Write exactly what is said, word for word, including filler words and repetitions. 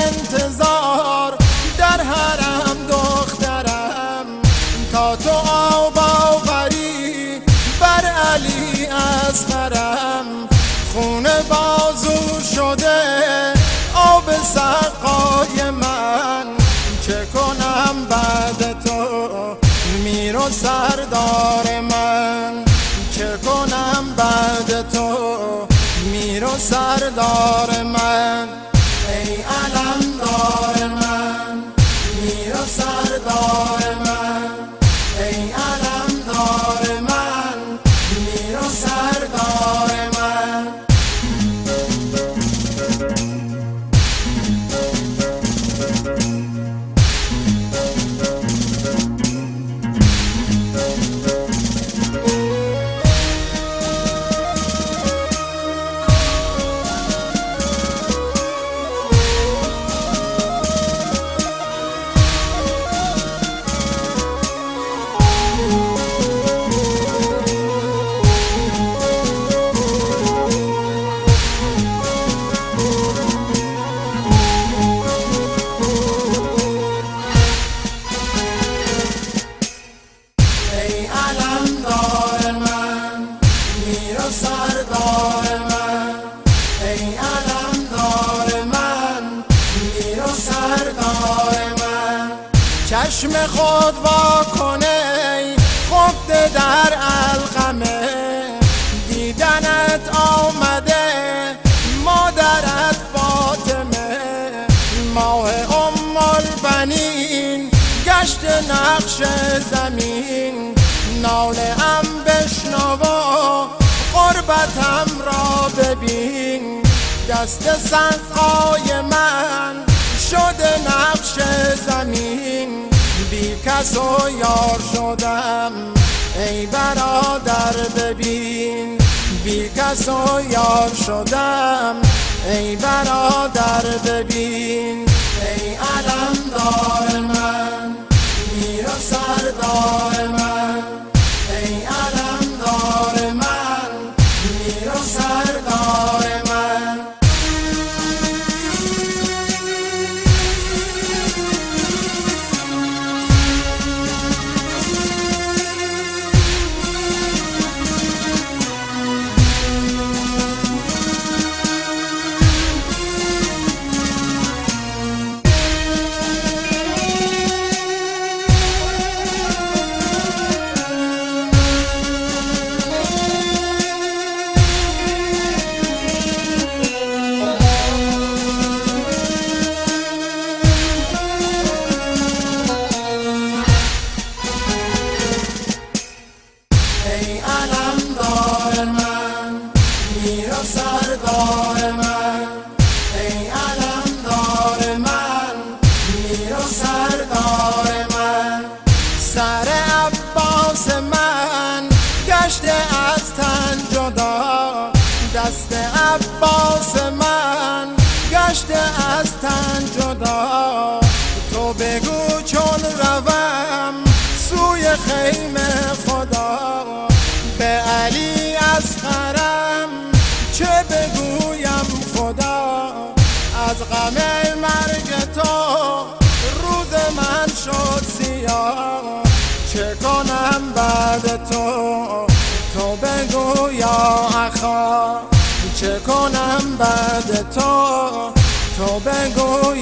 انتظار در حرم دخترم تا تو آب آوری بر علی اصغرم. خون بازو شده آب سقای من، چه کنم بعد تو میر و سردار من، چه کنم بعد تو میر و سردار من. ای علمدار من، میر و سردار من، ای علمدار من، میر و سردار من. سردار من، ای علمدار من، میر و سردار من. چشم خود وا کنه خفته در علقمه، دیدنت آمده مادرت فاطمه. ماه ام البنین گشت نقش زمین، ناله ام بشنوا غربتم را ببین. دست سقای من شده نقش زمین، بی کس و یار شدم ای برادر ببین. بی کس و یار شدم ای برادر ببین. ای علمدار من، میر و سردار من، ای علمدار من، میر و سردار من. سردار من، ای علمدار من، میر و سردار من. سر عباس من گشته از تن جدا، دست عباس من گشته از تن جدا. تو بگو چون روم سوی خیمه خدا، به علی اصغرم چه بگویم خدا. از غم مرگ تو روز من شد سیاه، چه کنم بعد تو تو بگو یا اخا. چه کنم بعد تو تو بگو